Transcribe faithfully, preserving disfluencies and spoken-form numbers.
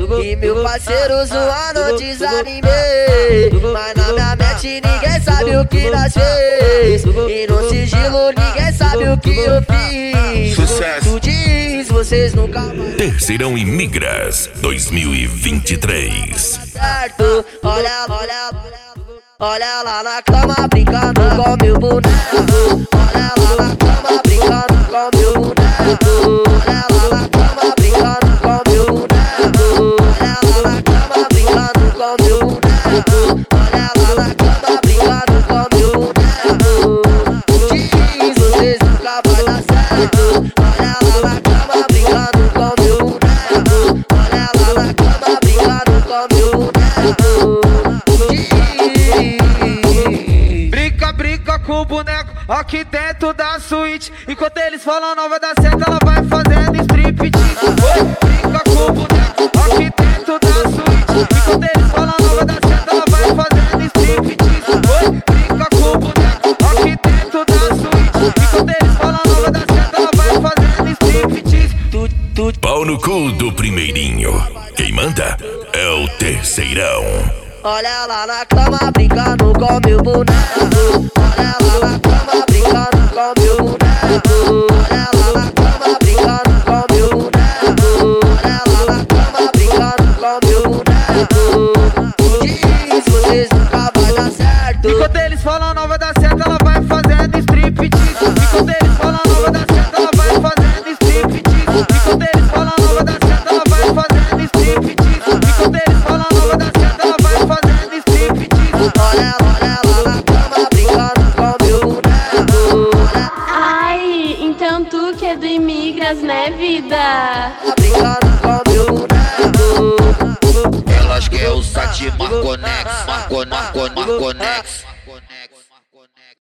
E meu parceiro zoando desanimei. Mas na minha mente ninguém sabe o que nós fez. E no sigilo ninguém sabe o que eu fiz. Sucesso. Tu diz, vocês nunca mais. Terceirão e Migras dois mil e vinte e três. Certo, olha, olha, olha lá na cama brincando com meu boneco. Olha lá na cama brincando com meu boneco. Olha lá na cama brincando com meu boneco. Olha lá na cama brincando com meu boneco. Olha lá na cama brincando com meu boneco. Diz, vocês nunca vai dar certo. Olha lá na cama brincando com meu boneco. Olha lá na cama brincando com meu boneco. Diz. Brinca, brinca com o boneco aqui dentro da suíte. Enquanto eles falam não vai dar certo, ela vai fazendo striptease. Oi, brinca com o boneco aqui dentro da suíte. Enquanto eles falam não vai dar certo, ela vai fazendo striptease. Oi, brinca com o boneco aqui dentro da suíte. Enquanto eles falam não vai dar certo, ela vai fazendo striptease. Tu, tu, Pau no cu do primeirinho. Quem manda é o terceirão. olha lá na cama brincando com meu boneco. Olha lá na cama brincando com meu boneco. Olha lá na cama brincando com meu boneco. Olha lá na cama brincando com meu boneco. Diz, vocês nunca vai dar certo. Enquanto eles falam não vai dar certo, ela vai fazendo striptease. Enquanto eles falam não vai dar certo, ela vai fazendo striptease. Enquanto eles falam não vai dar certo, ela vai fazendo striptease. Enquanto eles falam não vai dar certo, ela vai fazendo striptease. Olha, olha lá na cama brincando com meu boneco. Ai, então tu que é do Imigras, né, vida? Brincando com meu boneco. Elas querem o Sati Marconex, Marco, Marco, Marconex.